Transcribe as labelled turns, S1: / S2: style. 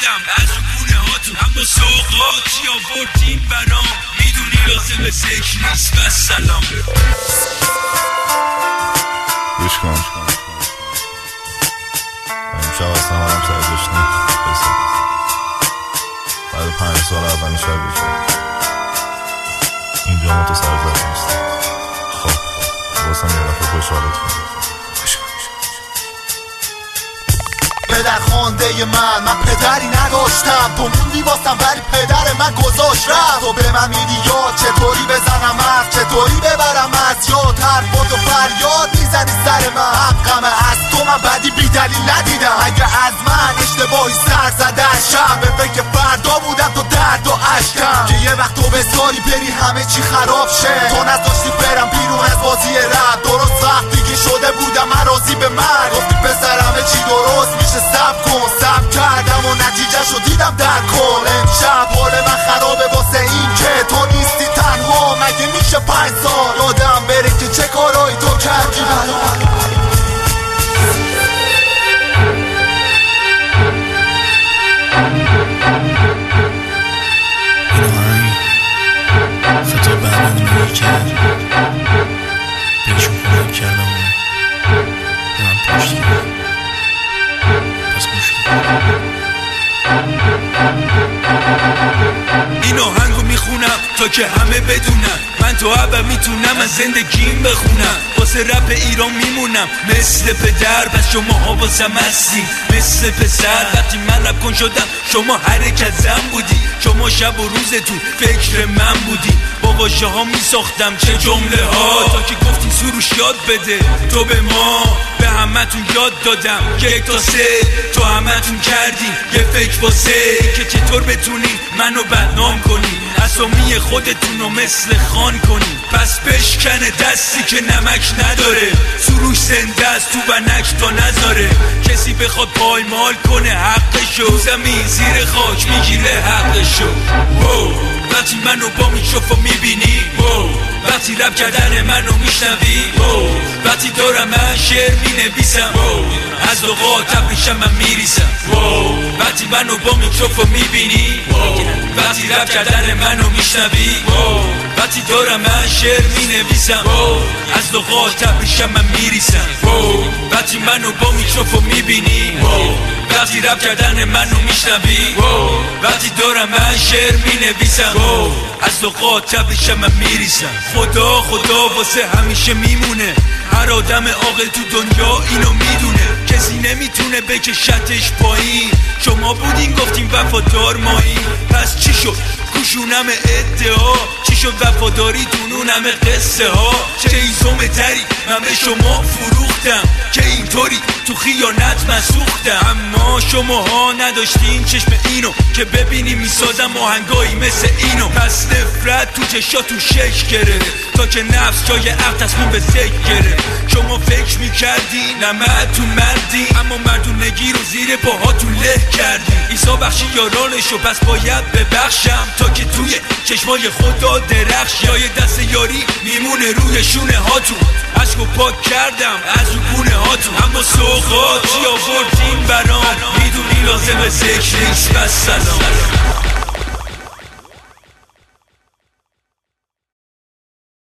S1: کردم از گونه هاتون، اما سوقاتی آوردین برام، میدونی لازم ذکر نیست و سلام.
S2: گوش کن امشب اصلا حالم سر داشتیم بعد 5 سال اولین شب بشه اینجا متصرف نیست. خب واسم یه دفعه خوشحالت کنم.
S3: پدر خانده من پدری نداشتم، تو موندی واسم ولی پدر من گذاشت رفت. تو به من میدی یاد چطوری بزنم حرف، چطوری ببرم از یاد حرفات و فریاد میزنی سر من. حقمه از تو من بدی بی دلیل ندیدم، اگه از من اشتباهی سر زده شب به فکر فردا بودم تو درد و عشقم، که یه وقت تو بذاری بری همه چی خراب شه. تو نذاشتی برم بیرون از بازی رب، درست وقتی که شده بودم من راضی به مرگ. گفتی پسر همه چی درست میشه صبر کن، صبر کردم و نتیجه شو دیدم در کل. امشب حال من خرابه واسه این که تو نیستی تنها، مگه میشه 5 سال یادم بره که چه کارایی تو کردی برام.
S4: خطا برنامه کرد بهشون کمک کردم و به من پشت کرد. پس گوش
S1: این آهنگو میخونم تا که همه بدونم من تو اول میتونم از زندگیم بخونم. واسه رپ ایران میمونم مثل پدر، بس شما ها واسم هستیم مثل پسر. وقتی من رپ کن شدم شما حرکت زن بودی، شما شب و روزتون فکر من بودی. با واژه ها میساختم چه جمله ها، تا که گفتی سروش یاد بده تو به ما. به همتون یاد دادم که 1 تا 3 تو همتون کردیم یه فکر واسه که چطور بتونی منو بدنام کنی، اسامی خودتونو مثل خان کنی. پس بشکنه دستی که نمک نداره، سروش زنده است تو بنک تا نذاره. کسی بخواد پایمال کنه حقشو، زمین زیر خاک میگیره حقشو. وقتی منو با میکروفون میبینی، وقتی رپ کردن منو میشنوی، وقتی دارم من شعر مینویسم، از اوقات ابریشم من میریسم. وقتی منو با میکروفون میبینی، وقتی رپ کردن منو میشنوی، وقتی دارم من شعر مینویسم، از اوقات ابریشم من میریسم. وقتی منو با میکروفون میبینی، وقتی رپ کردن منو میشنوی، وقتی دارم من شعر مینویسم، از اوقات ابریشم من میریسم. خدا واسه همیشه میمونه، هر آدم عاقل تو دنیا اینو میدونه. کسی نمیتونه بکشتش پایین، شما بودین گفتین وفادار مایی. پس چی شد گوشونم ادعا، چی شد وفاداریتون اونم قصه ها. چه ایزومه تری من به شما فروختم، که اینطوری تو خیانت من سوختم. اما شماها نداشتین چشم اینو که ببینیم میسازم آهنگایی مثل اینو. پس نفرت تو چشاتون شکل گرفت تا که نفس جای عقل تصمیم به ذکر گرفت. شما فکر میکردین نمتون مردین، اما مردونگی رو زیر پاهاتون له کردین. عیسی بخشی یارانشو پس باید ببخشم، تا که توی چشمای خدا درخش. جای دست یاری میمونه روی شونه هاتون، عشقو پاک کردم از رو گونه هاتون. اما سوقاتی آوردین برام، میدونی لازم ذکر نیست و سلام.